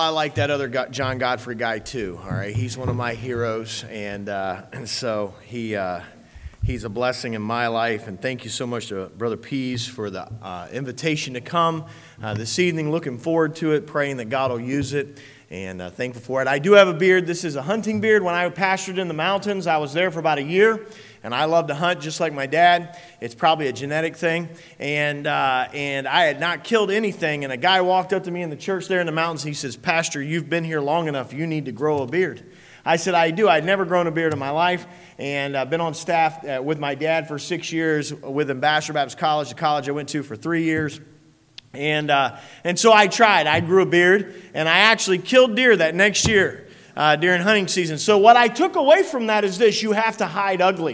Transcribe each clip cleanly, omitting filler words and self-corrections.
I like that other John Godfrey guy too. All right, he's one of my heroes, and so he's a blessing in my life. And thank you so much to Brother Pease for the invitation to come this evening. Looking forward to it, praying that God will use it, and thankful for it. I do have a beard. This is a hunting beard. When I pastored in the mountains, I was there for about a year. And I love to hunt just like my dad. It's probably a genetic thing. And I had not killed anything. And a guy walked up to me in the church there in the mountains. He says, "Pastor, you've been here long enough. You need to grow a beard." I said, "I do. I'd never grown a beard in my life." And I've been on staff with my dad for 6 years with Ambassador Baptist College, the college I went to for 3 years. And so I tried. I grew a beard. And I actually killed deer that next year during hunting season. So what I took away from that is this: you have to hide ugly.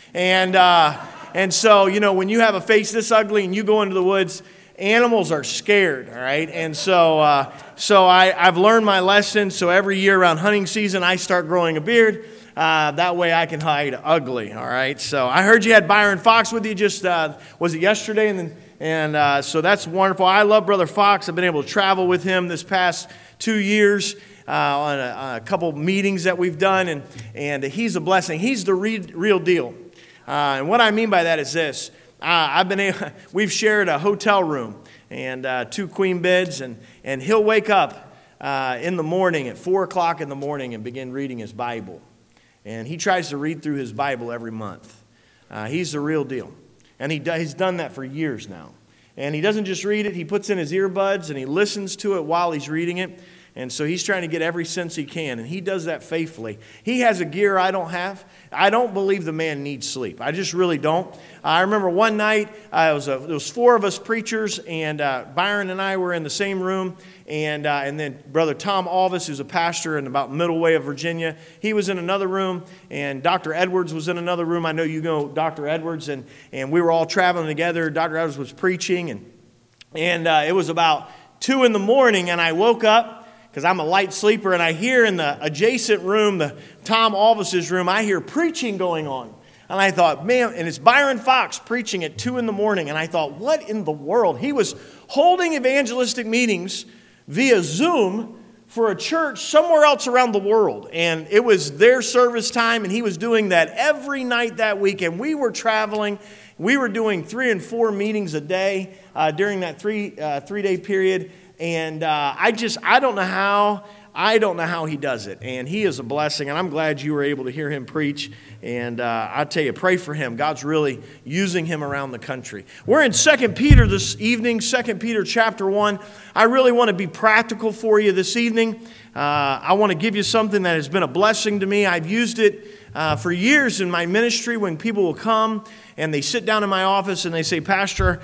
And so, you know, when you have a face this ugly and you go into the woods, animals are scared, all right? And so I've learned my lesson. So every year around hunting season, I start growing a beard. That way I can hide ugly, all right? So I heard you had Byron Fox with you just, was it yesterday? And so that's wonderful. I love Brother Fox. I've been able to travel with him this past 2 years on a couple meetings that we've done, and he's a blessing. He's the real deal. And what I mean by that is this: we've shared a hotel room and 2 queen beds, and he'll wake up in the morning at 4 o'clock in the morning and begin reading his Bible. And he tries to read through his Bible every month. He's the real deal, and he's done that for years now. And he doesn't just read it; he puts in his earbuds and he listens to it while he's reading it. And so he's trying to get every sense he can, and he does that faithfully. He has a gear I don't have. I don't believe the man needs sleep. I just really don't. I remember one night, there was 4 of us preachers, and Byron and I were in the same room, and then Brother Tom Alvis, who's a pastor in about middle way of Virginia, he was in another room, and Dr. Edwards was in another room. I know you know Dr. Edwards, and we were all traveling together. Dr. Edwards was preaching, and it was about 2 in the morning, and I woke up, because I'm a light sleeper, and I hear in the adjacent room, the Tom Alvis's room, I hear preaching going on. And I thought, man, and it's Byron Fox preaching at 2 in the morning. And I thought, what in the world? He was holding evangelistic meetings via Zoom for a church somewhere else around the world. And it was their service time, and he was doing that every night that week. And we were traveling. We were doing 3 and 4 meetings a day during that three-day period. And I don't know how he does it. And he is a blessing. And I'm glad you were able to hear him preach. And I tell you, pray for him. God's really using him around the country. We're in 2 Peter this evening, 2 Peter chapter 1. I really want to be practical for you this evening. I want to give you something that has been a blessing to me. I've used it for years in my ministry when people will come and they sit down in my office and they say, "Pastor,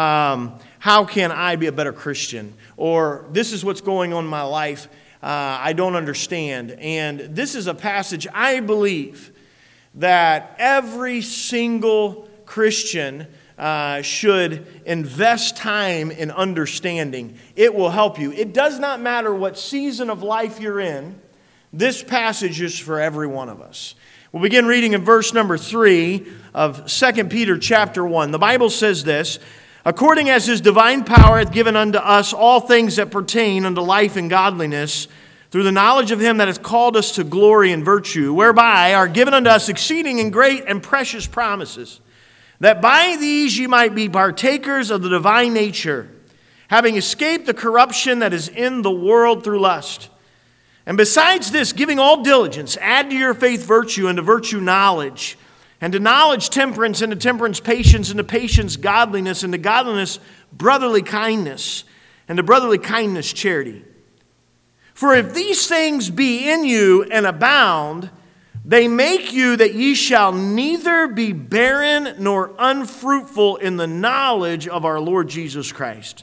how can I be a better Christian?" Or, "This is what's going on in my life. I don't understand." And this is a passage I believe that every single Christian should invest time in understanding. It will help you. It does not matter what season of life you're in. This passage is for every one of us. We'll begin reading in verse number 3 of 2 Peter chapter 1. The Bible says this: "According as his divine power hath given unto us all things that pertain unto life and godliness, through the knowledge of him that hath called us to glory and virtue, whereby are given unto us exceeding and great and precious promises, that by these ye might be partakers of the divine nature, having escaped the corruption that is in the world through lust. And besides this, giving all diligence, add to your faith virtue, and to virtue knowledge, and to knowledge temperance, and to temperance patience, and to patience godliness, and to godliness brotherly kindness, and to brotherly kindness charity. For if these things be in you and abound, they make you that ye shall neither be barren nor unfruitful in the knowledge of our Lord Jesus Christ.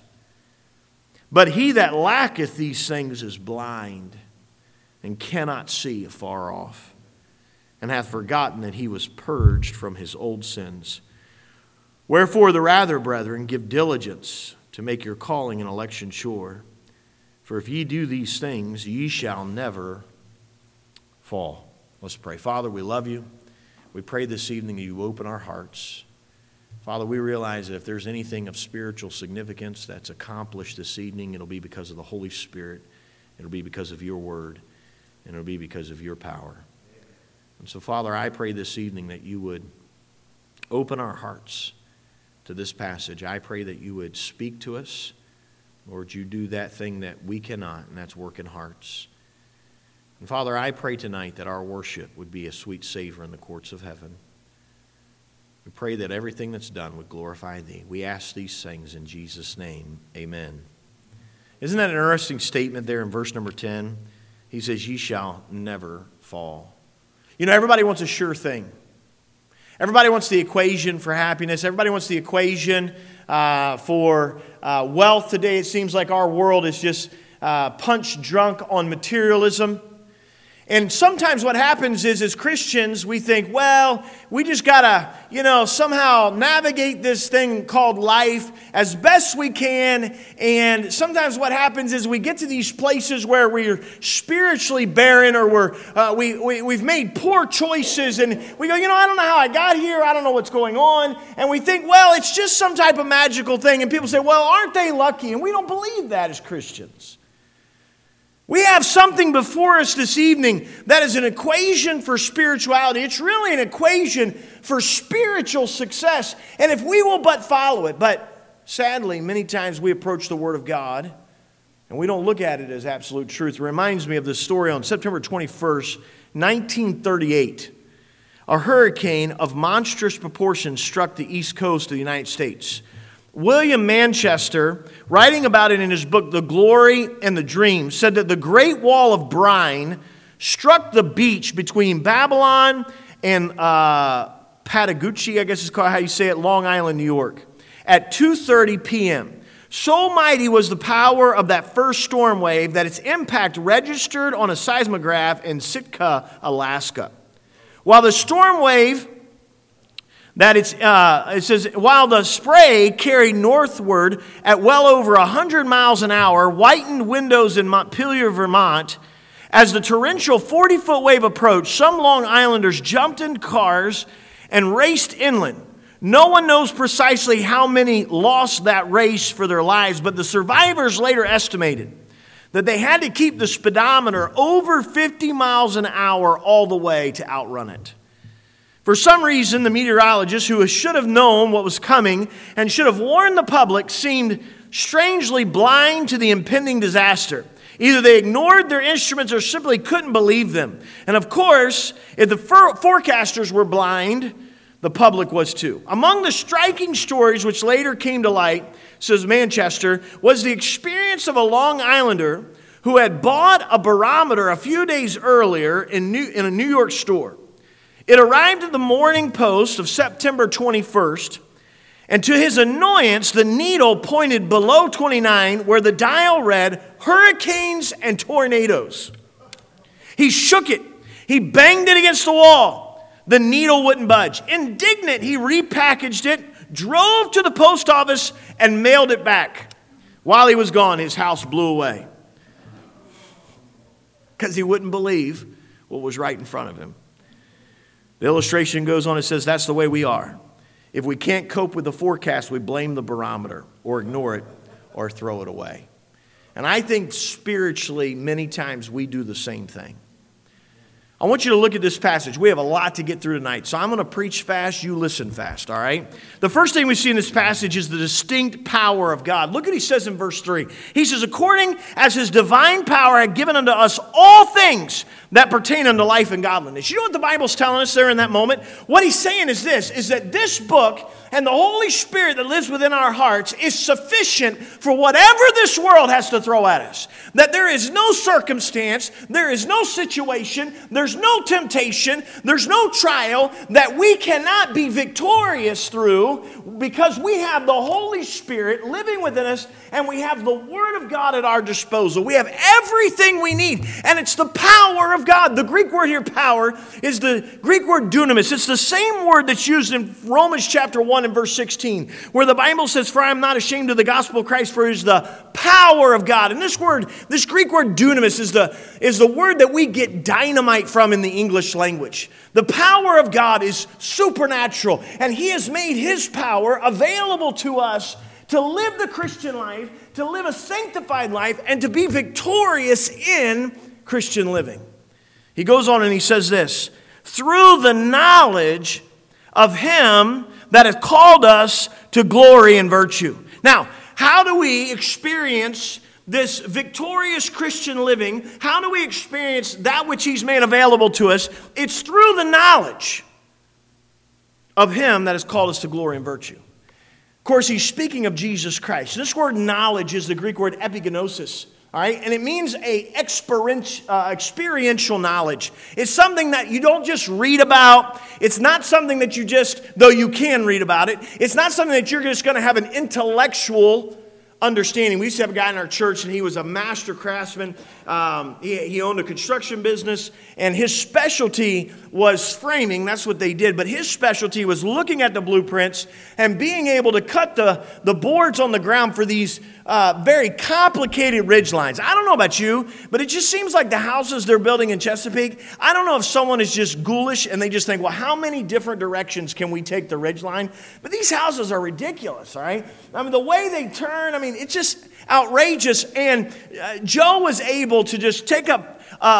But he that lacketh these things is blind, and cannot see afar off, and hath forgotten that he was purged from his old sins. Wherefore the rather, brethren, give diligence to make your calling and election sure. For if ye do these things, ye shall never fall." Let's pray. Father, we love you. We pray this evening that you open our hearts. Father, we realize that if there's anything of spiritual significance that's accomplished this evening, it'll be because of the Holy Spirit. It'll be because of your word, and it'll be because of your power. And so, Father, I pray this evening that you would open our hearts to this passage. I pray that you would speak to us. Lord, you do that thing that we cannot, and that's work in hearts. And Father, I pray tonight that our worship would be a sweet savor in the courts of heaven. We pray that everything that's done would glorify thee. We ask these things in Jesus' name. Amen. Isn't that an interesting statement there in verse number 10? He says, ye shall never fall. You know, everybody wants a sure thing. Everybody wants the equation for happiness. Everybody wants the equation for wealth today. It seems like our world is just punch drunk on materialism. And sometimes what happens is, as Christians, we think, well, we just got to, somehow navigate this thing called life as best we can. And sometimes what happens is we get to these places where we're spiritually barren, or we've made poor choices, and we go, I don't know how I got here. I don't know what's going on. And we think, well, it's just some type of magical thing. And people say, well, aren't they lucky? And we don't believe that as Christians. We have something before us this evening that is an equation for spirituality. It's really an equation for spiritual success. And if we will but follow it. But sadly, many times we approach the Word of God and we don't look at it as absolute truth. It reminds me of this story on September 21st, 1938. A hurricane of monstrous proportions struck the east coast of the United States. William Manchester, writing about it in his book, The Glory and the Dream, said that the Great Wall of Brine struck the beach between Babylon and Patagucci, I guess is called how you say it, Long Island, New York, at 2:30 p.m. So mighty was the power of that first storm wave that its impact registered on a seismograph in Sitka, Alaska. While the storm wave it says, while the spray carried northward at well over 100 miles an hour, whitened windows in Montpelier, Vermont, as the torrential 40-foot wave approached, some Long Islanders jumped in cars and raced inland. No one knows precisely how many lost that race for their lives, but the survivors later estimated that they had to keep the speedometer over 50 miles an hour all the way to outrun it. For some reason, the meteorologists, who should have known what was coming and should have warned the public, seemed strangely blind to the impending disaster. Either they ignored their instruments or simply couldn't believe them. And of course, if the forecasters were blind, the public was too. Among the striking stories which later came to light, says Manchester, was the experience of a Long Islander who had bought a barometer a few days earlier in a New York store. It arrived at the Morning Post of September 21st, and to his annoyance, the needle pointed below 29, where the dial read, hurricanes and tornadoes. He shook it. He banged it against the wall. The needle wouldn't budge. Indignant, he repackaged it, drove to the post office, and mailed it back. While he was gone, his house blew away because he wouldn't believe what was right in front of him. The illustration goes on, it says, that's the way we are. If we can't cope with the forecast, we blame the barometer or ignore it or throw it away. And I think spiritually, many times we do the same thing. I want you to look at this passage. We have a lot to get through tonight, so I'm going to preach fast, you listen fast, all right? The first thing we see in this passage is the distinct power of God. Look what he says in verse 3. He says, according as his divine power had given unto us all things that pertain unto life and godliness. You know what the Bible's telling us there in that moment? What he's saying is this, is that this book and the Holy Spirit that lives within our hearts is sufficient for whatever this world has to throw at us. That there is no circumstance, there is no situation, there's no temptation, there's no trial that we cannot be victorious through because we have the Holy Spirit living within us and we have the Word of God at our disposal. We have everything we need, and it's the power of God. The Greek word here, power, is the Greek word dunamis. It's the same word that's used in Romans chapter 1 and verse 16, where the Bible says, for I am not ashamed of the gospel of Christ, for it is the power of God. And this Greek word dunamis is the word that we get dynamite from in the English language. The power of God is supernatural, and He has made His power available to us to live the Christian life, to live a sanctified life and to be victorious in Christian living. He goes on and he says this, through the knowledge of him that hath called us to glory and virtue. Now, how do we experience this victorious Christian living? How do we experience that which he's made available to us? It's through the knowledge of him that has called us to glory and virtue. Of course, he's speaking of Jesus Christ. This word knowledge is the Greek word epigenosis. All right, and it means experiential knowledge. It's something that you don't just read about. It's not something that you just, though you can read about it, it's not something that you're just going to have an intellectual understanding. We used to have a guy in our church, and he was a master craftsman. He owned a construction business, and his specialty was framing. That's what they did. But his specialty was looking at the blueprints and being able to cut the boards on the ground for these very complicated ridge lines. I don't know about you, but it just seems like the houses they're building in Chesapeake, I don't know if someone is just ghoulish and they just think, well, how many different directions can we take the ridge line? But these houses are ridiculous, all right? I mean, the way they turn, it's just outrageous. And Joe was able to just take up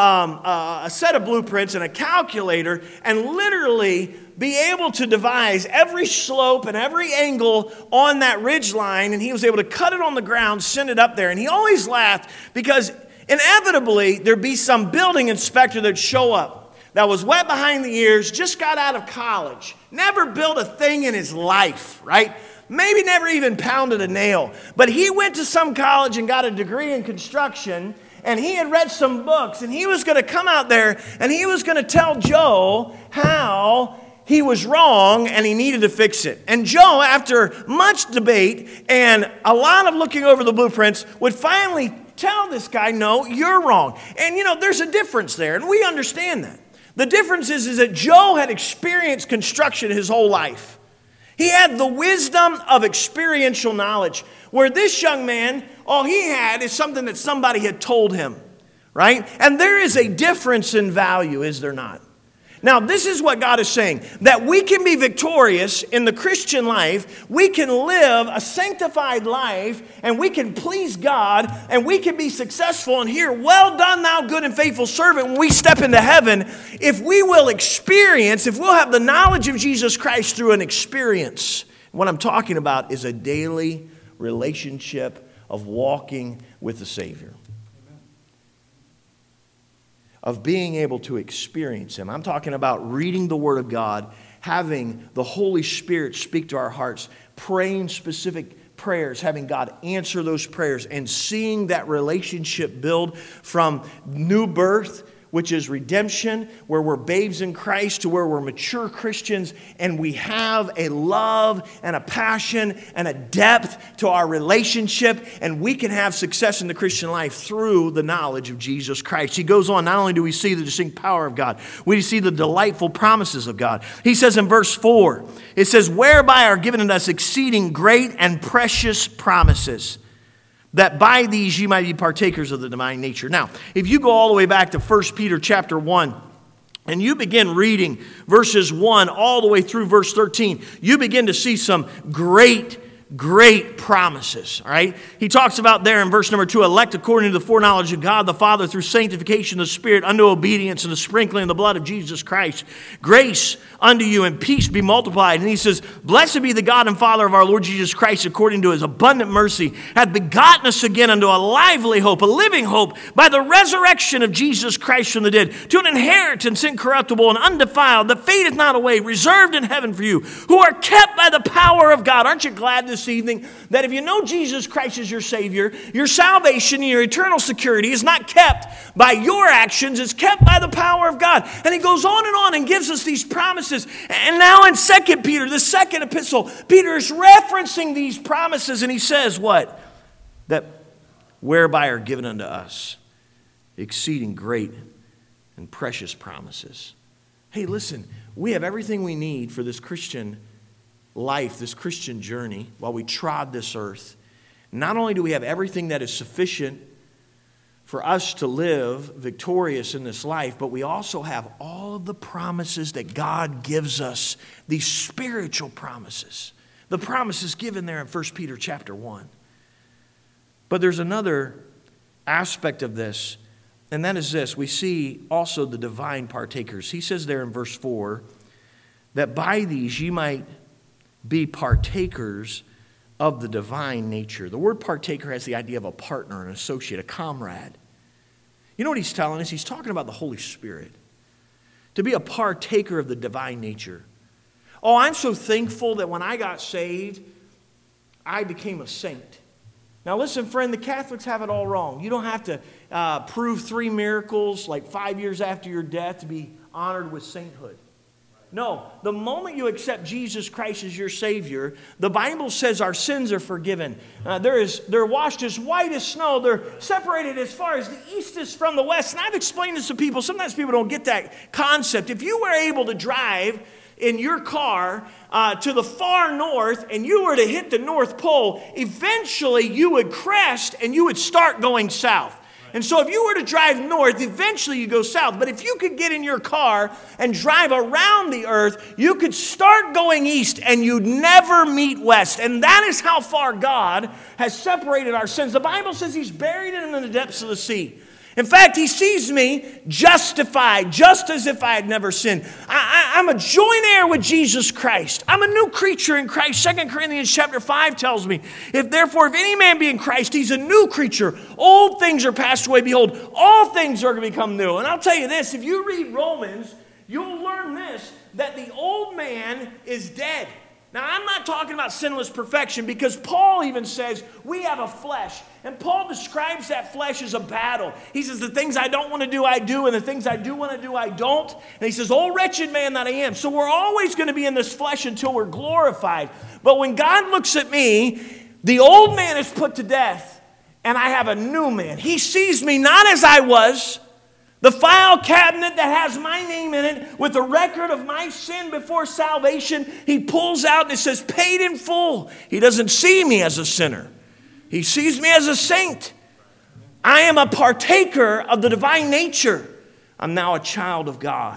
a set of blueprints and a calculator and literally be able to devise every slope and every angle on that ridge line, and he was able to cut it on the ground, send it up there. And he always laughed because inevitably there'd be some building inspector that'd show up that was wet behind the ears, just got out of college, never built a thing in his life, right? Maybe never even pounded a nail. But he went to some college and got a degree in construction, and he had read some books, and he was going to come out there and he was going to tell Joe how he was wrong and he needed to fix it. And Joe, after much debate and a lot of looking over the blueprints, would finally tell this guy, no, you're wrong. And there's a difference there, and we understand that. The difference is that Joe had experienced construction his whole life. He had the wisdom of experiential knowledge, where this young man, all he had is something that somebody had told him, right? And there is a difference in value, is there not? Now, this is what God is saying, that we can be victorious in the Christian life, we can live a sanctified life, and we can please God, and we can be successful and hear, well done, thou good and faithful servant, when we step into heaven, if we will experience, if we'll have the knowledge of Jesus Christ through an experience. What I'm talking about is a daily relationship of walking with the Savior, of being able to experience Him. I'm talking about reading the Word of God, having the Holy Spirit speak to our hearts, praying specific prayers, having God answer those prayers, and seeing that relationship build from new birth, which is redemption, where we're babes in Christ, to where we're mature Christians, and we have a love and a passion and a depth to our relationship, and we can have success in the Christian life through the knowledge of Jesus Christ. He goes on, not only do we see the distinct power of God, we see the delightful promises of God. He says in verse 4, it says, whereby are given unto us exceeding great and precious promises, that by these ye might be partakers of the divine nature. Now, if you go all the way back to 1 Peter chapter 1, and you begin reading verses 1 all the way through verse 13, you begin to see some great promises, all right? He talks about there in verse number 2, elect according to the foreknowledge of God the Father through sanctification of the Spirit unto obedience and the sprinkling of the blood of Jesus Christ. Grace unto you and peace be multiplied. And he says, blessed be the God and Father of our Lord Jesus Christ, according to His abundant mercy, hath begotten us again unto a lively hope, a living hope, by the resurrection of Jesus Christ from the dead, to an inheritance incorruptible and undefiled, that fadeth not away, reserved in heaven for you, who are kept by the power of God. Aren't you glad this evening that if you know Jesus Christ as your Savior, your salvation and your eternal security is not kept by your actions, it's kept by the power of God. And he goes on and gives us these promises. And now in 2 Peter, the second epistle, Peter is referencing these promises, and he says what? That whereby are given unto us exceeding great and precious promises. Hey, listen, we have everything we need for this Christian life, this Christian journey, while we trod this earth. Not only do we have everything that is sufficient for us to live victorious in this life, but we also have all of the promises that God gives us, these spiritual promises, the promises given there in 1 Peter chapter 1. But there's another aspect of this, and that is this. We see also the divine partakers. He says there in verse 4 that by these ye might be partakers of the divine nature. The word partaker has the idea of a partner, an associate, a comrade. You know what he's telling us? He's talking about the Holy Spirit. To be a partaker of the divine nature. Oh, I'm so thankful that when I got saved, I became a saint. Now listen, friend, the Catholics have it all wrong. You don't have to prove 3 miracles like 5 years after your death to be honored with sainthood. No, the moment you accept Jesus Christ as your Savior, the Bible says our sins are forgiven. They're washed as white as snow. They're separated as far as the east is from the west. And I've explained this to people. Sometimes people don't get that concept. If you were able to drive in your car to the far north and you were to hit the North Pole, eventually you would crest and you would start going south. And so if you were to drive north, eventually you go south. But if you could get in your car and drive around the earth, you could start going east and you'd never meet west. And that is how far God has separated our sins. The Bible says He's buried them in the depths of the sea. In fact, He sees me justified, just as if I had never sinned. I'm a joint heir with Jesus Christ. I'm a new creature in Christ. 2 Corinthians chapter 5 tells me, Therefore, if any man be in Christ, he's a new creature. Old things are passed away. Behold, all things are going to become new. And I'll tell you this, if you read Romans, you'll learn this, that the old man is dead. Now, I'm not talking about sinless perfection because Paul even says we have a flesh. And Paul describes that flesh as a battle. He says, the things I don't want to do, I do, and the things I do want to do, I don't. And he says, oh, wretched man that I am. So we're always going to be in this flesh until we're glorified. But when God looks at me, the old man is put to death, and I have a new man. He sees me not as I was, the file cabinet that has my name in it with a record of my sin before salvation. He pulls out and it says, paid in full. He doesn't see me as a sinner. He sees me as a saint. I am a partaker of the divine nature. I'm now a child of God.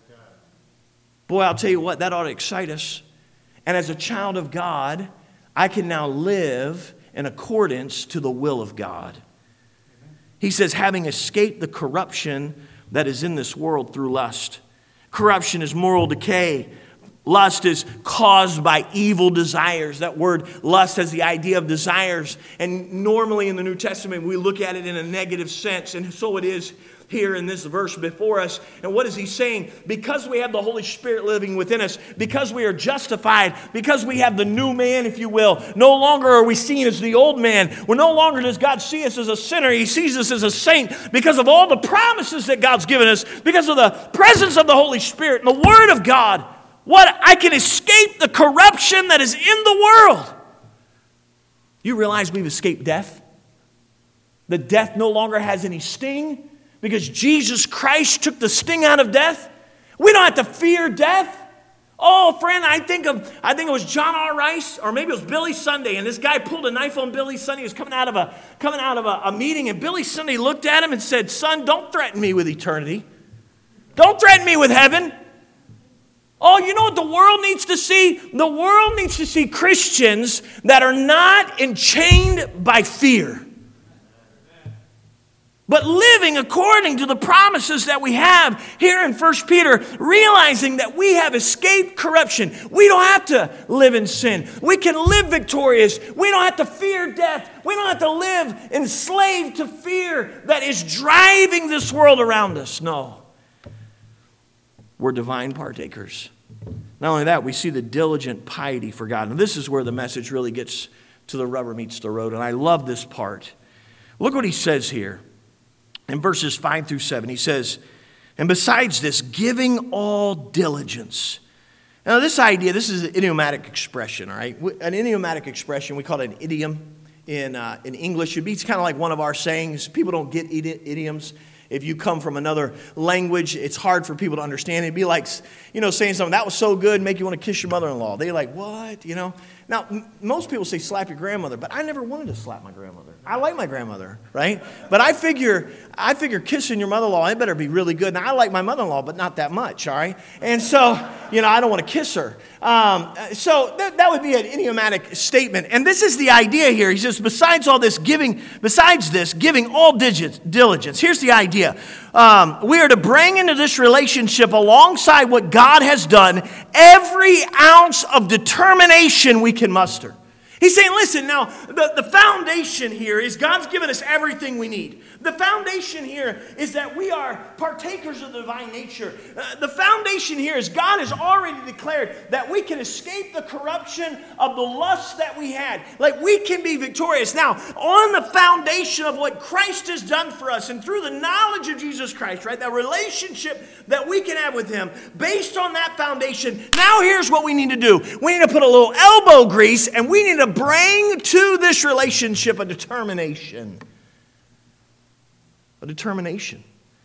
Boy, I'll tell you what, that ought to excite us. And as a child of God, I can now live in accordance to the will of God. He says, having escaped the corruption that is in this world through lust. Corruption is moral decay. Lust is caused by evil desires. That word lust has the idea of desires. And normally in the New Testament, we look at it in a negative sense. And so it is here in this verse before us. And what is he saying? Because we have the Holy Spirit living within us, because we are justified, because we have the new man, if you will, no longer are we seen as the old man. No longer does God see us as a sinner. He sees us as a saint because of all the promises that God's given us, because of the presence of the Holy Spirit and the Word of God. I can escape the corruption that is in the world. You realize we've escaped death? The death no longer has any sting because Jesus Christ took the sting out of death. We don't have to fear death. Oh, friend, I think it was John R. Rice, or maybe it was Billy Sunday, and this guy pulled a knife on Billy Sunday. He was coming out of a meeting, and Billy Sunday looked at him and said, son, don't threaten me with eternity. Don't threaten me with heaven. Oh, you know what the world needs to see? The world needs to see Christians that are not enchained by fear, but living according to the promises that we have here in 1 Peter, realizing that we have escaped corruption. We don't have to live in sin. We can live victorious. We don't have to fear death. We don't have to live enslaved to fear that is driving this world around us. No. We're divine partakers. Not only that, we see the diligent piety for God. And this is where the message really gets to the rubber meets the road. And I love this part. Look what he says here. In verses 5 through 7, he says, and besides this, giving all diligence. Now this idea, this is an idiomatic expression, all right? An idiomatic expression, we call it an idiom in English. It's kind of like one of our sayings. People don't get idioms. If you come from another language, it's hard for people to understand. It'd be like, saying something, that was so good, make you want to kiss your mother-in-law. They're like, what? Now, most people say slap your grandmother, but I never wanted to slap my grandmother. I like my grandmother, right? But I figure kissing your mother-in-law, it better be really good. Now, I like my mother-in-law, but not that much, all right? And so, I don't want to kiss her. So that would be an idiomatic statement. And this is the idea here. He says, besides this, giving all diligence. Here's the idea. We are to bring into this relationship, alongside what God has done, every ounce of determination we can muster. He's saying, listen, now, the foundation here is God's given us everything we need. The foundation here is that we are partakers of the divine nature. The foundation here is God has already declared that we can escape the corruption of the lust that we had. Like, we can be victorious. Now, on the foundation of what Christ has done for us and through the knowledge of Jesus Christ, right, that relationship that we can have with him, based on that foundation, now here's what we need to do. We need to put a little elbow grease, and we need to bring to this relationship a determination. A determination.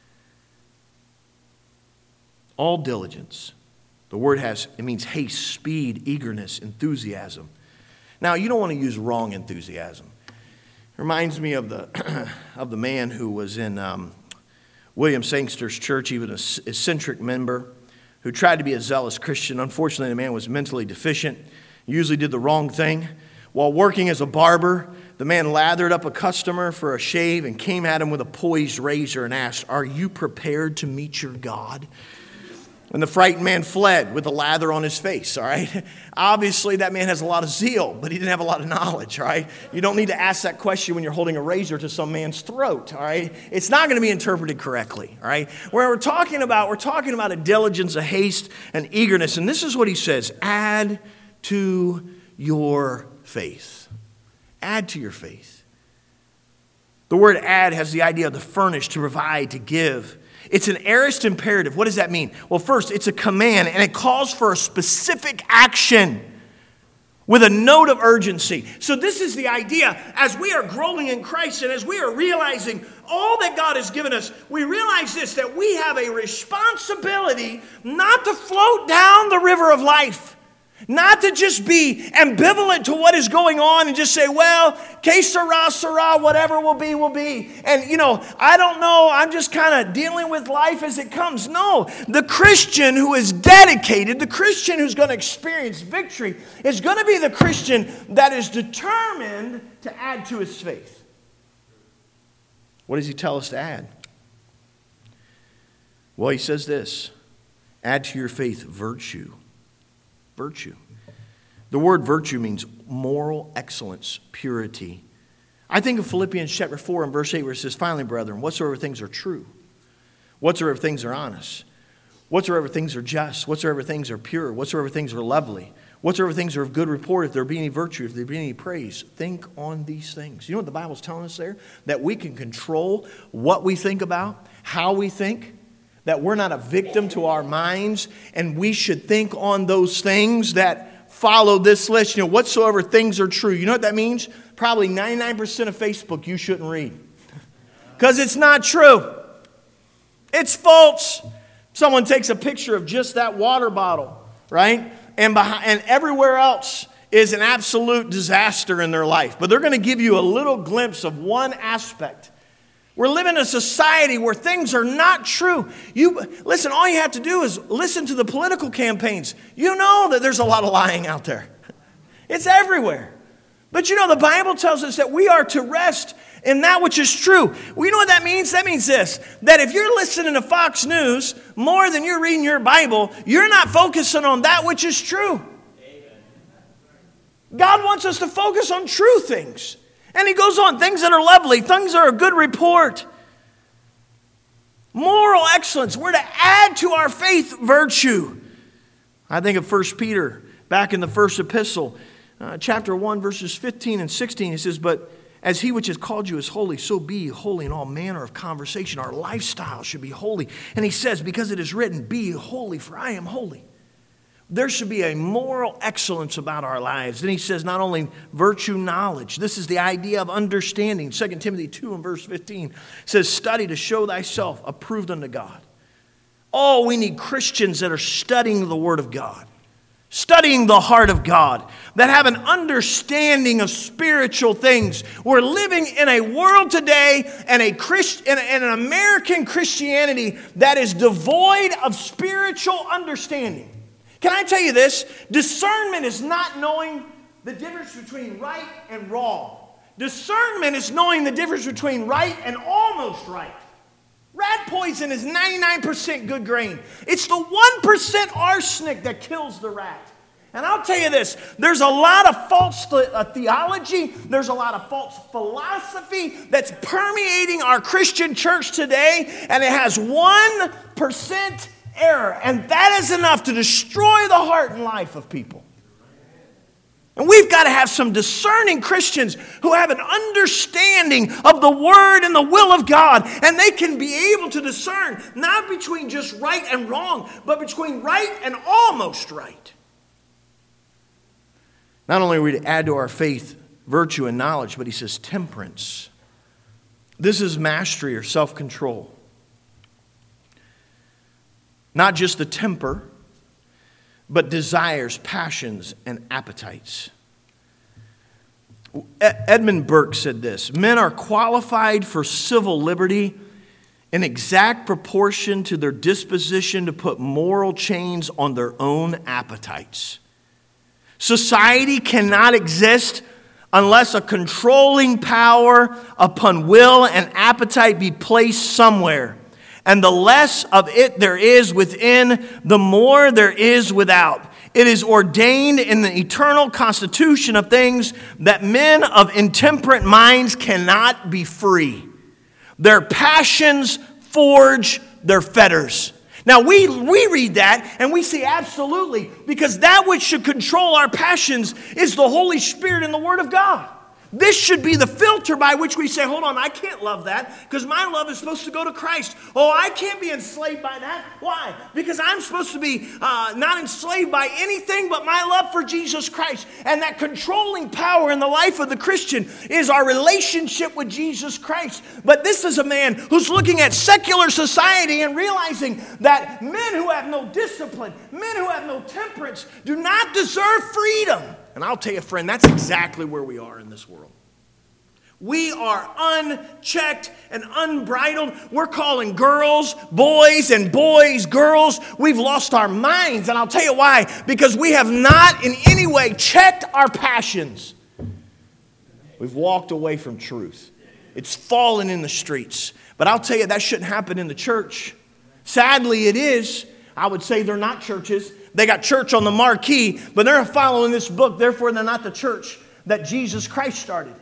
All diligence. The word it means haste, speed, eagerness, enthusiasm. Now, you don't want to use wrong enthusiasm. It reminds me of the man who was in William Sangster's church. He was an eccentric member who tried to be a zealous Christian. Unfortunately, the man was mentally deficient. He usually did the wrong thing. While working as a barber, the man lathered up a customer for a shave and came at him with a poised razor and asked, "Are you prepared to meet your God?" And the frightened man fled with the lather on his face, all right? Obviously, that man has a lot of zeal, but he didn't have a lot of knowledge, all right? You don't need to ask that question when you're holding a razor to some man's throat, all right? It's not going to be interpreted correctly, all right? Where we're talking about a diligence, a haste, an eagerness. And this is what he says: add to your faith. Add to your faith. The word add has the idea of to furnish, to provide, to give. It's an aorist imperative. What does that mean? Well, first, it's a command, and it calls for a specific action with a note of urgency. So this is the idea. As we are growing in Christ and as we are realizing all that God has given us, we realize this, that we have a responsibility not to float down the river of life. Not to just be ambivalent to what is going on and just say, well, que sera, sera, whatever will be, will be. And, I don't know, I'm just kind of dealing with life as it comes. No, the Christian who is dedicated, the Christian who's going to experience victory, is going to be the Christian that is determined to add to his faith. What does he tell us to add? Well, he says this: add to your faith virtue. Virtue. The word virtue means moral excellence, purity. I think of Philippians chapter 4 and verse 8 where it says, "Finally, brethren, whatsoever things are true, whatsoever things are honest, whatsoever things are just, whatsoever things are pure, whatsoever things are lovely, whatsoever things are of good report, if there be any virtue, if there be any praise, think on these things." You know what the Bible's telling us there? That we can control what we think about, how we think. That we're not a victim to our minds, and we should think on those things that follow this list. Whatsoever things are true. You know what that means? Probably 99% of Facebook you shouldn't read. Because it's not true. It's false. Someone takes a picture of just that water bottle, right? And everywhere else is an absolute disaster in their life. But they're going to give you a little glimpse of one aspect. We're living in a society where things are not true. Listen, all you have to do is listen to the political campaigns. You know that there's a lot of lying out there. It's everywhere. But the Bible tells us that we are to rest in that which is true. Well, you know what that means? That means this, that if you're listening to Fox News more than you're reading your Bible, you're not focusing on that which is true. God wants us to focus on true things. And he goes on, things that are lovely, things that are a good report. Moral excellence. We're to add to our faith virtue. I think of 1 Peter, back in the first epistle, chapter 1, verses 15 and 16. It says, "But as he which has called you is holy, so be holy in all manner of conversation." Our lifestyle should be holy. And he says, because it is written, "Be holy, for I am holy." There should be a moral excellence about our lives. Then he says not only virtue, knowledge. This is the idea of understanding. 2 Timothy 2 and verse 15 says, "Study to show thyself approved unto God." Oh, we need Christians that are studying the Word of God. studying the heart of God, that have an understanding of spiritual things. We're living in a world today and an American Christianity that is devoid of spiritual understanding. Can I tell you this? Discernment is not knowing the difference between right and wrong. Discernment is knowing the difference between right and almost right. Rat poison is 99% good grain. It's the 1% arsenic that kills the rat. And I'll tell you this, there's a lot of false theology, there's a lot of false philosophy that's permeating our Christian church today, and it has 1% error. And that is enough to destroy the heart and life of people. And we've got to have some discerning Christians who have an understanding of the Word and the will of God. And they can be able to discern not between just right and wrong, but between right and almost right. Not only are we to add to our faith virtue and knowledge, but he says temperance. This is mastery or self-control. Not just the temper, but desires, passions, and appetites. Edmund Burke said this: men are qualified for civil liberty in exact proportion to their disposition to put moral chains on their own appetites. Society cannot exist unless a controlling power upon will and appetite be placed somewhere. And the less of it there is within, the more there is without. It is ordained in the eternal constitution of things that men of intemperate minds cannot be free. Their passions forge their fetters. Now we read that and we say absolutely, because that which should control our passions is the Holy Spirit and the Word of God. This should be the filter by which we say, hold on, I can't love that because my love is supposed to go to Christ. Oh, I can't be enslaved by that. Why? Because I'm supposed to be not enslaved by anything but my love for Jesus Christ. And that controlling power in the life of the Christian is our relationship with Jesus Christ. But this is a man who's looking at secular society and realizing that men who have no discipline, men who have no temperance, do not deserve freedom. And I'll tell you, friend, that's exactly where we are in this world. We are unchecked and unbridled. We're calling girls boys and boys girls. We've lost our minds, and I'll tell you why. Because we have not in any way checked our passions. We've walked away from truth. It's fallen in the streets. But I'll tell you, that shouldn't happen in the church. Sadly, it is. I would say they're not churches. They got church on the marquee, but they're following this book. Therefore, they're not the church that Jesus Christ started.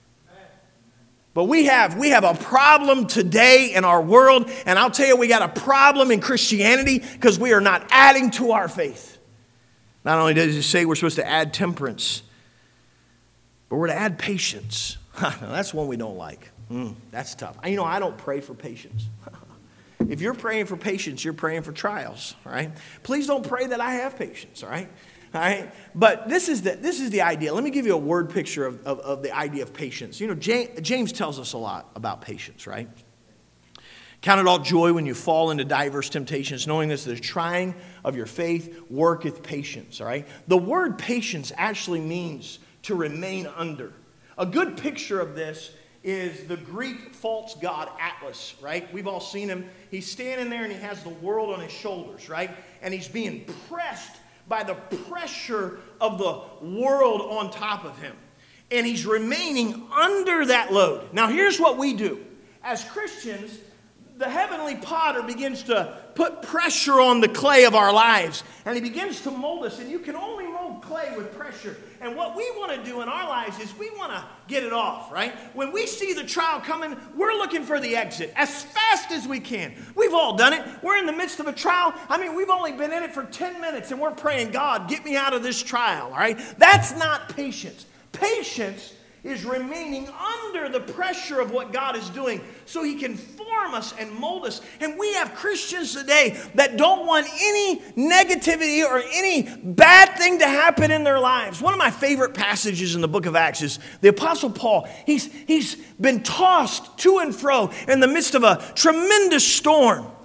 But we have a problem today in our world, and I'll tell you, we got a problem in Christianity because we are not adding to our faith. Not only does he say we're supposed to add temperance, but we're to add patience. That's one we don't like. That's tough. I don't pray for patience. If you're praying for patience, you're praying for trials, all right? Please don't pray that I have patience, all right? All right? But this is the idea. Let me give you a word picture of the idea of patience. You know, James tells us a lot about patience, right? Count it all joy when you fall into diverse temptations, knowing this, the trying of your faith worketh patience, all right? The word patience actually means to remain under. A good picture of this is the Greek false god Atlas, right? We've all seen him. He's standing there and he has the world on his shoulders, right? And he's being pressed by the pressure of the world on top of him. And he's remaining under that load. Now here's what we do. As Christians, the heavenly potter begins to put pressure on the clay of our lives. And he begins to mold us. And you can only mold clay with pressure. And what we want to do in our lives is we want to get it off, right? When we see the trial coming, we're looking for the exit as fast as we can. We've all done it. We're in the midst of a trial. I mean, we've only been in it for 10 minutes and we're praying, God, get me out of this trial, all right? That's not patience. Patience is remaining under the pressure of what God is doing so he can form us and mold us. And we have Christians today that don't want any negativity or any bad thing to happen in their lives. One of my favorite passages in the book of Acts is the Apostle Paul. He's been tossed to and fro in the midst of a tremendous storm.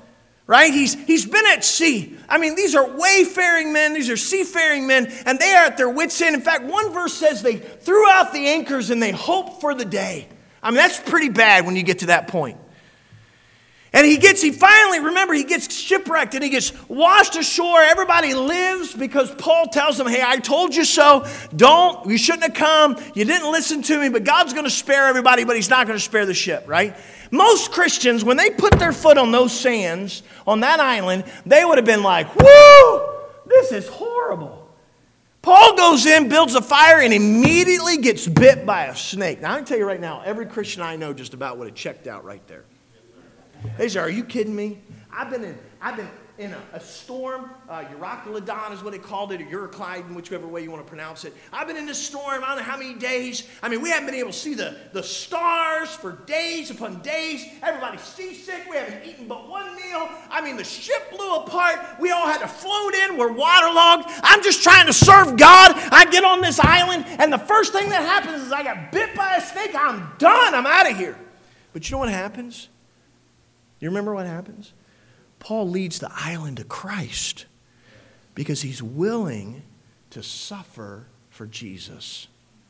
right? He's been at sea. I mean, these are wayfaring men. These are seafaring men, and they are at their wits' end. In fact, one verse says they threw out the anchors and they hoped for the day. I mean, that's pretty bad when you get to that point. And he gets shipwrecked and he gets washed ashore. Everybody lives because Paul tells them, hey, I told you so. You shouldn't have come. You didn't listen to me, but God's going to spare everybody, but he's not going to spare the ship, right? Most Christians, when they put their foot on those sands, on that island, they would have been like, whoo, this is horrible. Paul goes in, builds a fire, and immediately gets bit by a snake. Now, I can tell you right now, every Christian I know just about would have checked out right there. They say, are you kidding me? I've been in a storm. Euroclydon is what they called it, or Euroclydon, whichever way you want to pronounce it. I've been in this storm, I don't know how many days. I mean, we haven't been able to see the stars for days upon days. Everybody's seasick. We haven't eaten but one meal. I mean, the ship blew apart. We all had to float in. We're waterlogged. I'm just trying to serve God. I get on this island, and the first thing that happens is I got bit by a snake. I'm done. I'm out of here. But you know what happens? You remember what happens? Paul leads the island to Christ because he's willing to suffer for Jesus.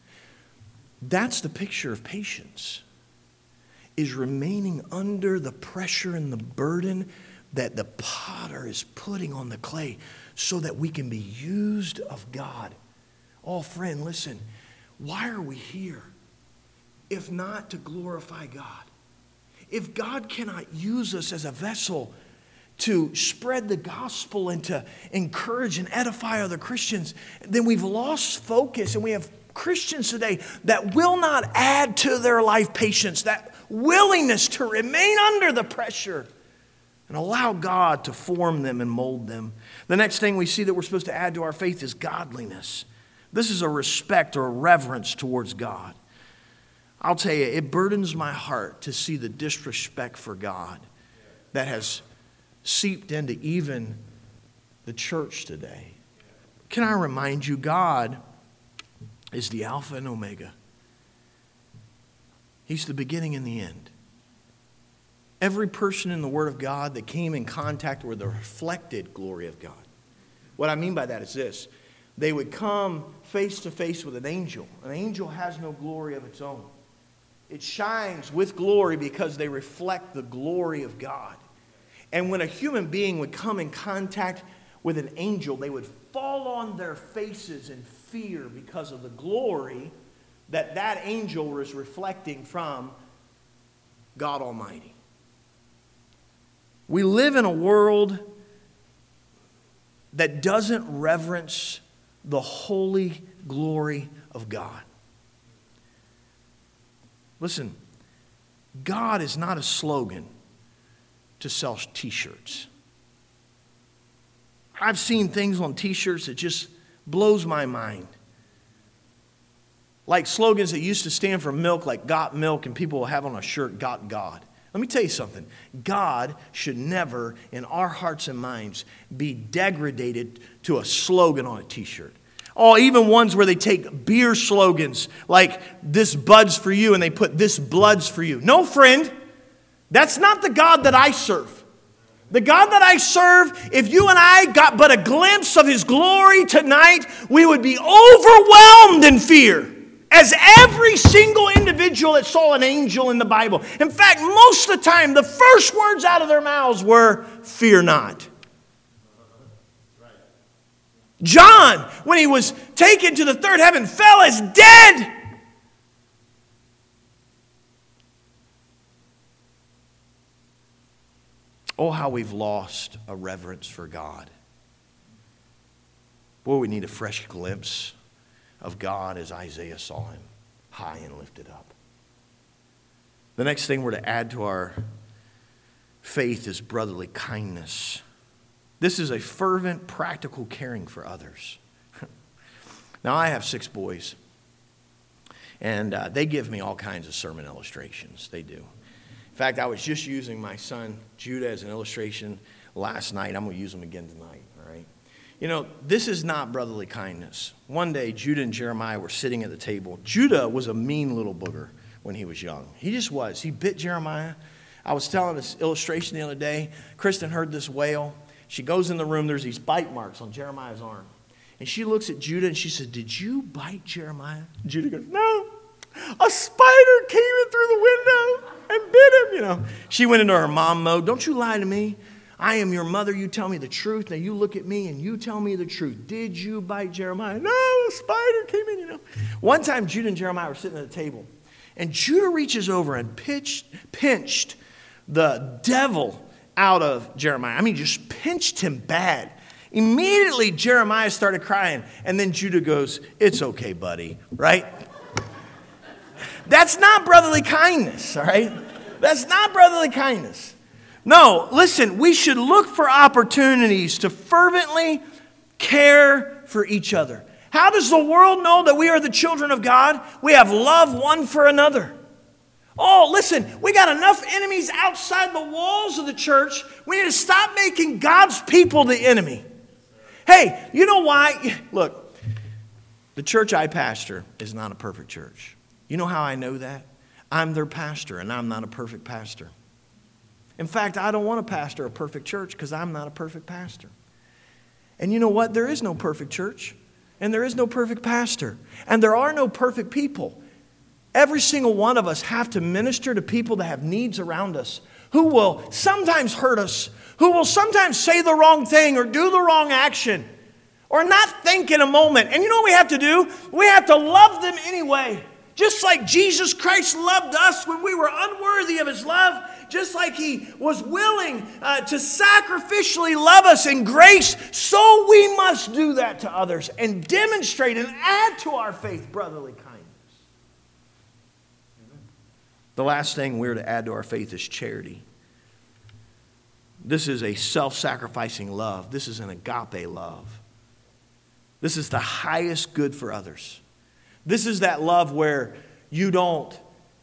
That's the picture of patience, is remaining under the pressure and the burden that the potter is putting on the clay so that we can be used of God. Oh, friend, listen, why are we here if not to glorify God? If God cannot use us as a vessel to spread the gospel and to encourage and edify other Christians, then we've lost focus, and we have Christians today that will not add to their life patience, that willingness to remain under the pressure and allow God to form them and mold them. The next thing we see that we're supposed to add to our faith is godliness. This is a respect or a reverence towards God. I'll tell you, it burdens my heart to see the disrespect for God that has seeped into even the church today. Can I remind you, God is the Alpha and Omega. He's the beginning and the end. Every person in the Word of God that came in contact with the reflected glory of God. What I mean by that is this. They would come face to face with an angel. An angel has no glory of its own. It shines with glory because they reflect the glory of God. And when a human being would come in contact with an angel, they would fall on their faces in fear because of the glory that that angel was reflecting from God Almighty. We live in a world that doesn't reverence the holy glory of God. Listen, God is not a slogan to sell t-shirts. I've seen things on t-shirts that just blows my mind. Like slogans that used to stand for milk, like got milk, and people will have on a shirt, got God. Let me tell you something. God should never, in our hearts and minds, be degraded to a slogan on a t-shirt. Oh, even ones where they take beer slogans like this bud's for you and they put this blood's for you. No, friend, that's not the God that I serve. The God that I serve, if you and I got but a glimpse of His glory tonight, we would be overwhelmed in fear. As every single individual that saw an angel in the Bible. In fact, most of the time, the first words out of their mouths were, "Fear not." John, when he was taken to the third heaven, fell as dead. Oh, how we've lost a reverence for God. Boy, we need a fresh glimpse of God as Isaiah saw Him, high and lifted up. The next thing we're to add to our faith is brotherly kindness. This is a fervent, practical caring for others. Now, I have 6 boys, and they give me all kinds of sermon illustrations. They do. In fact, I was just using my son, Judah, as an illustration last night. I'm going to use him again tonight, all right? You know, this is not brotherly kindness. One day, Judah and Jeremiah were sitting at the table. Judah was a mean little booger when he was young. He just was. He bit Jeremiah. I was telling this illustration the other day. Kristen heard this wail. She goes in the room. There's these bite marks on Jeremiah's arm. And she looks at Judah and she said, "Did you bite Jeremiah?" Judah goes, "No. A spider came in through the window and bit him." She went into her mom mode. "Don't you lie to me. I am your mother. You tell me the truth. Now you look at me and you tell me the truth. Did you bite Jeremiah?" "No, a spider came in, One time, Judah and Jeremiah were sitting at a table. And Judah reaches over and pinched the devil out of Jeremiah. I mean, just pinched him bad. Immediately, Jeremiah started crying. And then Judah goes, "It's okay, buddy," right? That's not brotherly kindness, all right? That's not brotherly kindness. No, listen, we should look for opportunities to fervently care for each other. How does the world know that we are the children of God? We have love one for another. Oh, listen, we got enough enemies outside the walls of the church. We need to stop making God's people the enemy. Hey, you know why? Look, the church I pastor is not a perfect church. You know how I know that? I'm their pastor, and I'm not a perfect pastor. In fact, I don't want to pastor a perfect church because I'm not a perfect pastor. And you know what? There is no perfect church, and there is no perfect pastor, and there are no perfect people. Every single one of us have to minister to people that have needs around us, who will sometimes hurt us, who will sometimes say the wrong thing or do the wrong action or not think in a moment. And you know what we have to do? We have to love them anyway. Just like Jesus Christ loved us when we were unworthy of his love, just like he was willing to sacrificially love us in grace, so we must do that to others and demonstrate and add to our faith brotherly kindness. The last thing we're to add to our faith is charity. This is a self-sacrificing love. This is an agape love. This is the highest good for others. This is that love where you don't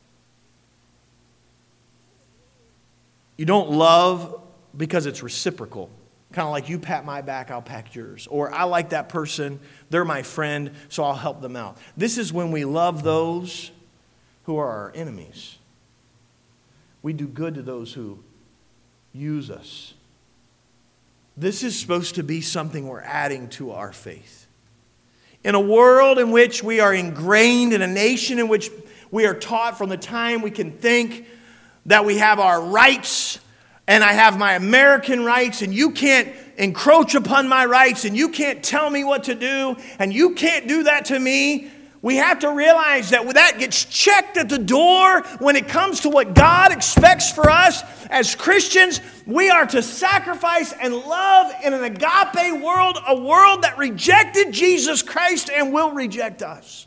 love because it's reciprocal. Kind of like you pat my back, I'll pat yours. Or I like that person, they're my friend, so I'll help them out. This is when we love those who are our enemies. We do good to those who use us. This is supposed to be something we're adding to our faith. In a world in which we are ingrained, in a nation in which we are taught from the time we can think that we have our rights, and I have my American rights, and you can't encroach upon my rights, and you can't tell me what to do, and you can't do that to me. We have to realize that gets checked at the door when it comes to what God expects for us as Christians. We are to sacrifice and love in an agape world, a world that rejected Jesus Christ and will reject us.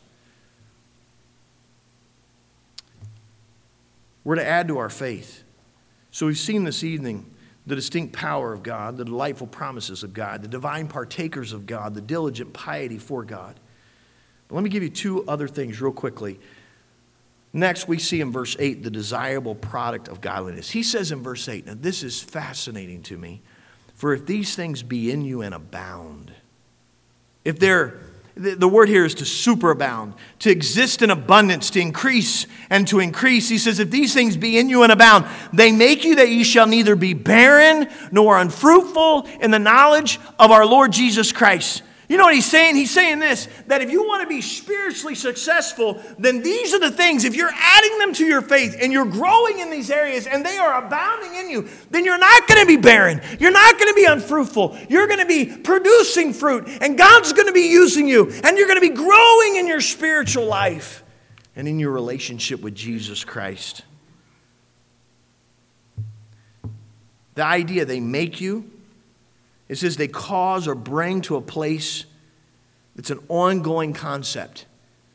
We're to add to our faith. So we've seen this evening the distinct power of God, the delightful promises of God, the divine partakers of God, the diligent piety for God. But let me give you two other things real quickly. Next, we see in verse 8 the desirable product of godliness. He says in verse 8, now this is fascinating to me, for if these things be in you and abound, if the word here is to superabound, to exist in abundance, to increase and to increase. He says, if these things be in you and abound, they make you that ye shall neither be barren nor unfruitful in the knowledge of our Lord Jesus Christ. You know what he's saying? He's saying this, that if you want to be spiritually successful, then these are the things. If you're adding them to your faith and you're growing in these areas and they are abounding in you, then you're not going to be barren. You're not going to be unfruitful. You're going to be producing fruit, and God's going to be using you, and you're going to be growing in your spiritual life and in your relationship with Jesus Christ. The idea they make you, it says they cause or bring to a place that's an ongoing concept.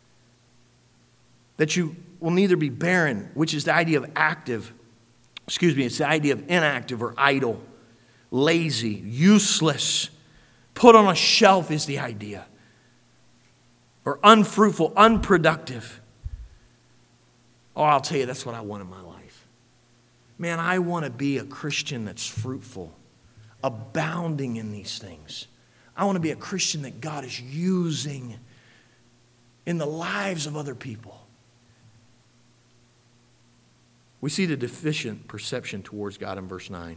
That you will neither be barren, which is the idea of it's the idea of inactive or idle, lazy, useless, put on a shelf is the idea. Or unfruitful, unproductive. Oh, I'll tell you, that's what I want in my life. Man, I want to be a Christian that's fruitful, abounding in these things. I want to be a Christian that God is using in the lives of other people. We see the deficient perception towards God in verse 9.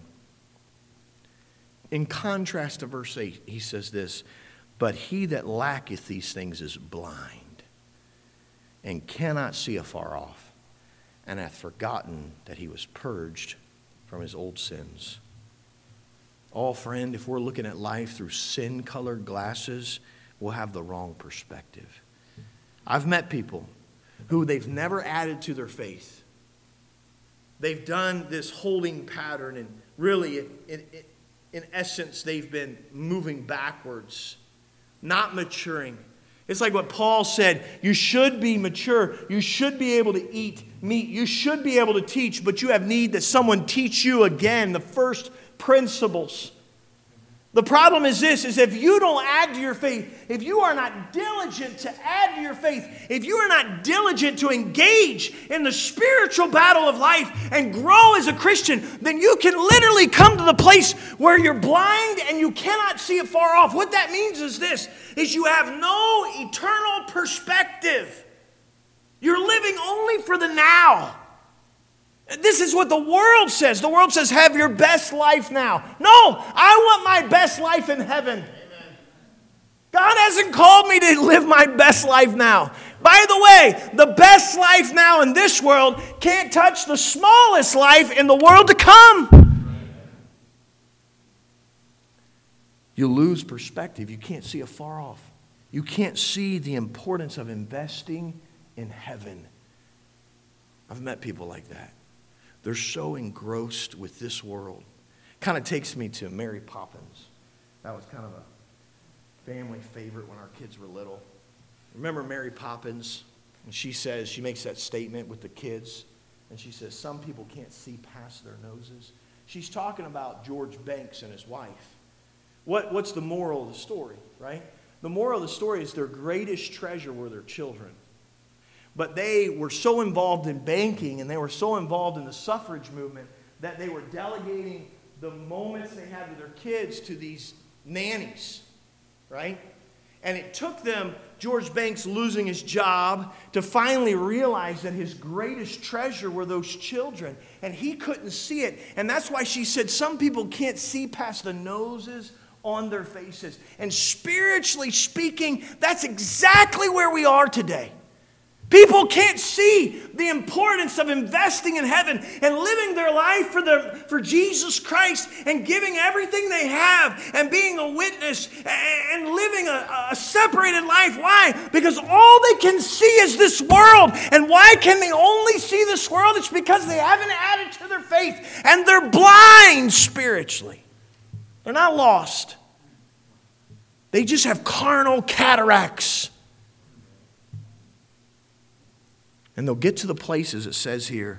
In contrast to verse 8, he says this, but he that lacketh these things is blind, and cannot see afar off, and hath forgotten that he was purged from his old sins. Oh, friend, if we're looking at life through sin-colored glasses, we'll have the wrong perspective. I've met people who they've never added to their faith. They've done this holding pattern, and really, in essence, they've been moving backwards, not maturing. It's like what Paul said, you should be mature. You should be able to eat meat. You should be able to teach, but you have need that someone teach you again the first principles. The problem is this, is if you don't add to your faith, if you are not diligent to add to your faith, if you are not diligent to engage in the spiritual battle of life and grow as a Christian, then you can literally come to the place where you're blind and you cannot see it far off. What that means is this, is you have no eternal perspective. You're living only for the now. This is what the world says. The world says, have your best life now. No, I want my best life in heaven. Amen. God hasn't called me to live my best life now. By the way, the best life now in this world can't touch the smallest life in the world to come. You lose perspective. You can't see afar off. You can't see the importance of investing in heaven. I've met people like that. They're so engrossed with this world. Kind of takes me to Mary Poppins. That was kind of a family favorite when our kids were little. Remember Mary Poppins? And she makes that statement with the kids. And she says, some people can't see past their noses. She's talking about George Banks and his wife. What's the moral of the story, right? The moral of the story is their greatest treasure were their children. But they were so involved in banking and they were so involved in the suffrage movement that they were delegating the moments they had with their kids to these nannies, right? And it took them, George Banks losing his job, to finally realize that his greatest treasure were those children. And he couldn't see it. And that's why she said some people can't see past the noses on their faces. And spiritually speaking, that's exactly where we are today. People can't see the importance of investing in heaven and living their life for Jesus Christ and giving everything they have and being a witness and living a separated life. Why? Because all they can see is this world. And why can they only see this world? It's because they haven't added to their faith and they're blind spiritually. They're not lost. They just have carnal cataracts. And they'll get to the places, it says here,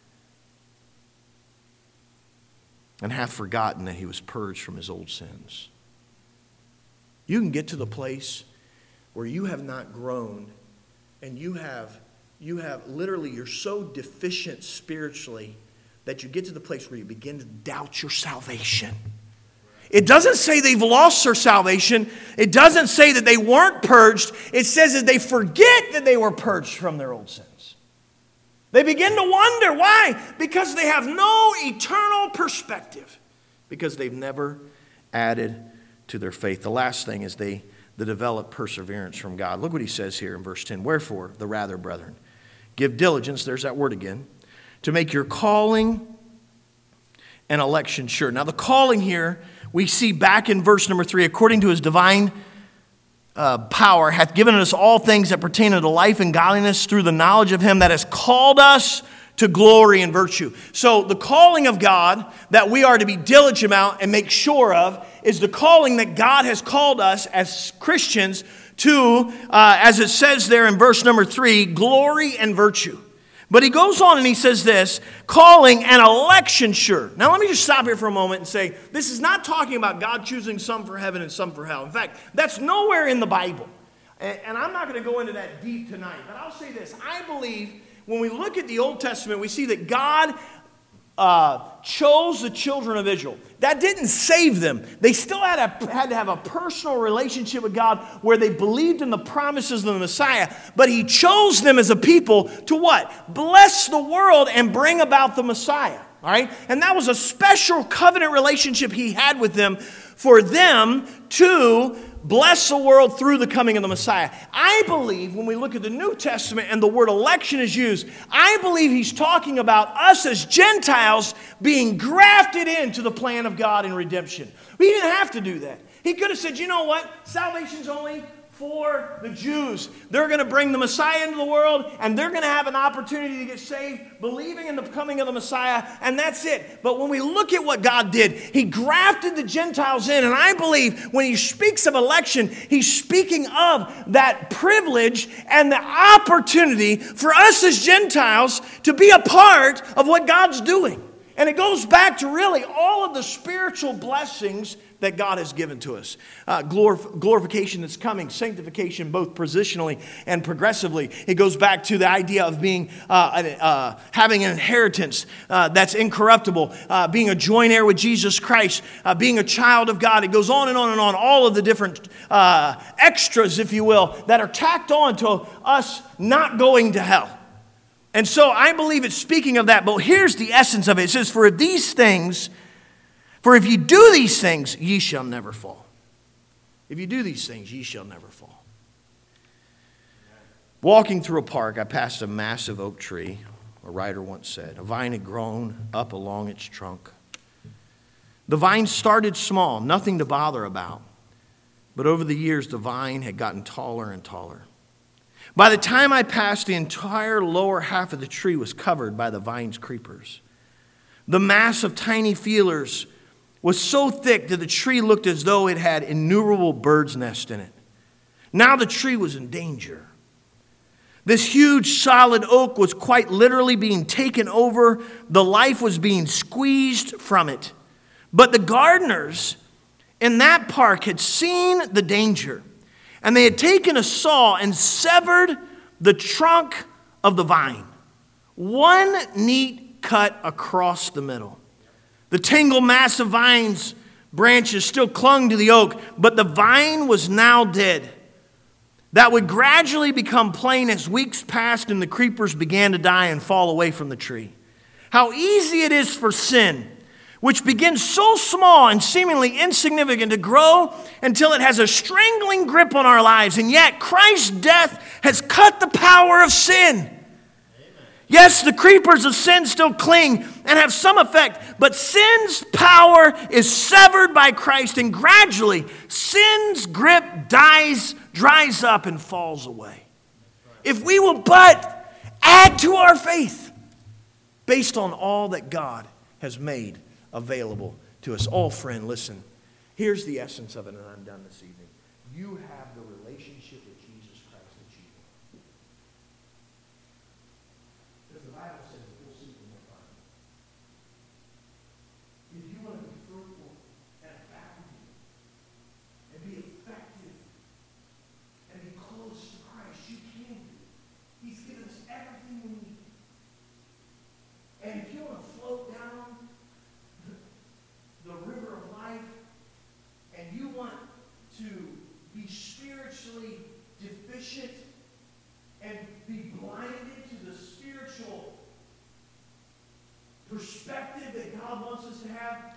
and hath forgotten that he was purged from his old sins. You can get to the place where you have not grown and you have literally, you're so deficient spiritually that you get to the place where you begin to doubt your salvation. It doesn't say they've lost their salvation. It doesn't say that they weren't purged. It says that they forget that they were purged from their old sins. They begin to wonder. Why? Because they have no eternal perspective. Because they've never added to their faith. The last thing is they develop perseverance from God. Look what he says here in verse 10. Wherefore, the rather, brethren, give diligence, there's that word again, to make your calling and election sure. Now the calling here, we see back in verse number 3, according to his divine power, hath given us all things that pertain unto life and godliness through the knowledge of him that has called us to glory and virtue. So the calling of God that we are to be diligent about and make sure of is the calling that God has called us as Christians to, as it says there in verse number 3, glory and virtue. But he goes on and he says this, calling and election sure. Now let me just stop here for a moment and say, this is not talking about God choosing some for heaven and some for hell. In fact, that's nowhere in the Bible. And I'm not going to go into that deep tonight. But I'll say this, I believe when we look at the Old Testament, we see that God chose the children of Israel. That didn't save them. They still had to have a personal relationship with God where they believed in the promises of the Messiah. But he chose them as a people to what? Bless the world and bring about the Messiah. All right? And that was a special covenant relationship he had with them for them to bless the world through the coming of the Messiah. I believe when we look at the New Testament and the word election is used, I believe he's talking about us as Gentiles being grafted into the plan of God in redemption. We didn't have to do that. He could have said, you know what? Salvation's only for the Jews. They're going to bring the Messiah into the world, and they're going to have an opportunity to get saved, believing in the coming of the Messiah, and that's it. But when we look at what God did, he grafted the Gentiles in, and I believe when he speaks of election, he's speaking of that privilege and the opportunity for us as Gentiles to be a part of what God's doing. And it goes back to really all of the spiritual blessings that God has given to us. Glorification that's coming, sanctification both positionally and progressively. It goes back to the idea of being having an inheritance that's incorruptible, being a joint heir with Jesus Christ, being a child of God. It goes on and on and on. All of the different extras, if you will, that are tacked on to us not going to hell. And so I believe it's speaking of that. But here's the essence of it. It says, for if you do these things, ye shall never fall. If you do these things, ye shall never fall. Walking through a park, I passed a massive oak tree, a writer once said. A vine had grown up along its trunk. The vine started small, nothing to bother about. But over the years, the vine had gotten taller and taller. By the time I passed, the entire lower half of the tree was covered by the vine's creepers. The mass of tiny feelers was so thick that the tree looked as though it had innumerable birds' nests in it. Now the tree was in danger. This huge solid oak was quite literally being taken over. The life was being squeezed from it. But the gardeners in that park had seen the danger. And they had taken a saw and severed the trunk of the vine. One neat cut across the middle. The tangled mass of vine's branches still clung to the oak, but the vine was now dead. That would gradually become plain as weeks passed and the creepers began to die and fall away from the tree. How easy it is for sin, which begins so small and seemingly insignificant, to grow until it has a strangling grip on our lives. And yet Christ's death has cut the power of sin. Amen. Yes, the creepers of sin still cling and have some effect, but sin's power is severed by Christ, and gradually sin's grip dries up and falls away. If we will but add to our faith based on all that God has made available to us. Oh, friend, listen. Here's the essence of it, and I'm done this evening. You have the relationship with Jesus Christ that you want. Because the Bible says that you'll seek and you'll find. If you want to be fruitful and abounding and be effective and be close to Christ, you can be. He's given us everything we need. And if you want to float down the river of life, and you want to be spiritually deficient and be blinded to the spiritual perspective that God wants us to have,